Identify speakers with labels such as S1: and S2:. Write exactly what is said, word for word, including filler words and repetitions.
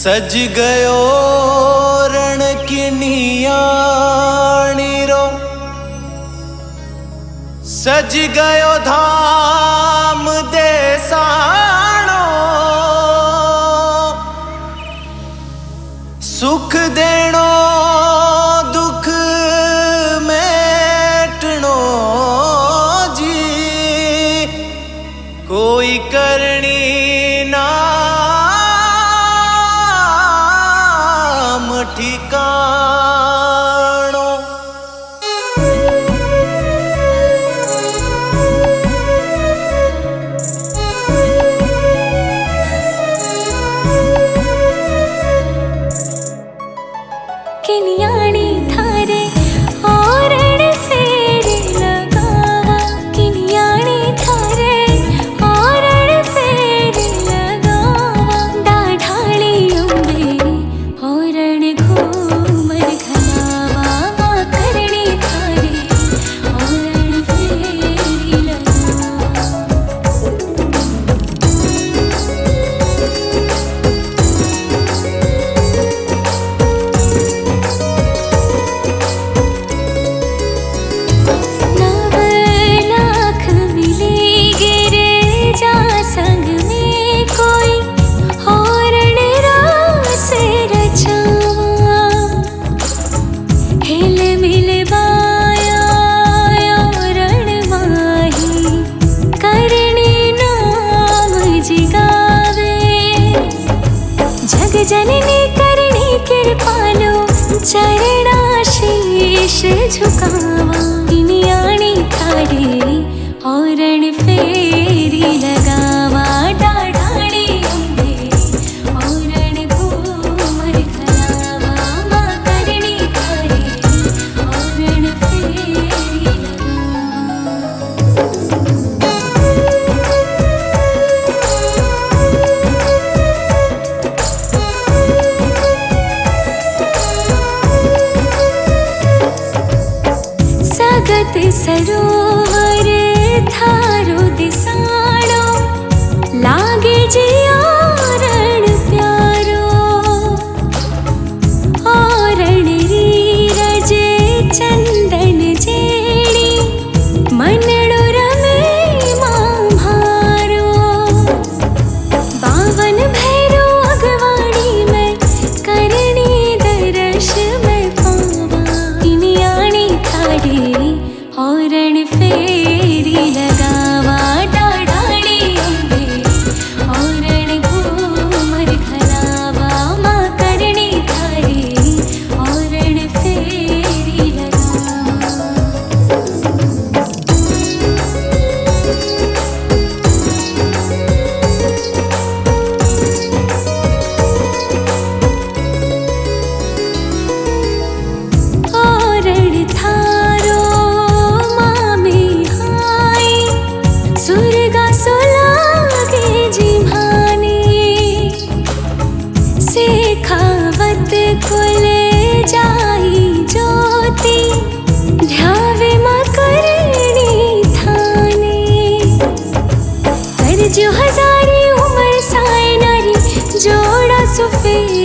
S1: सज गयो रण किनियाणी रो, सज गयो धाम देसाणो, सुख देणो दुख मेटणो जी, कोई करनी नाम ठिकाणो।
S2: किनियाणी थारे ओरण फेर लगावा, किनियाणी थारे ओरण फेर लगावा, दाढाणी अंबे ओरण घूमर घलावा, मां करणी थारे ओरण फेर लगावा। संग में कोई ओरण रास रचावा, हिल मिल बाया ओरण माही, करणी नाम जिगावे। जग जननी करणी कृपालो, चरणाशीष झुकावा, किनियाणी थारे ओरण फेरी लगावा, दाढाणी अंबे ओरण घूमर घलावा, मां करणी थारे ओरण फेरी लगावा। सगत सरोवर थारो दिसाणो, लागे जियारण प्यारो, ओरण रीरज चंदन जेणी, मनड़ो रमे मां भारो। बावन भैरो अगवाणी में, करणी दर्श में पावा, किनियाणी थारे ओरण फेरी लगावा, दाढाणी अंबे ओरण घूमर घलावा, मां करणी थारे ओरण फेरी लगावा। ओरण थारो मामे हाय, सुरगा सोलागे जिम्हाने, शेखावत कुल जाई ज्योति, ध्यावे मां करणी थाने। कर जो हजारी उमर साए नारी, जोड़ा सुफे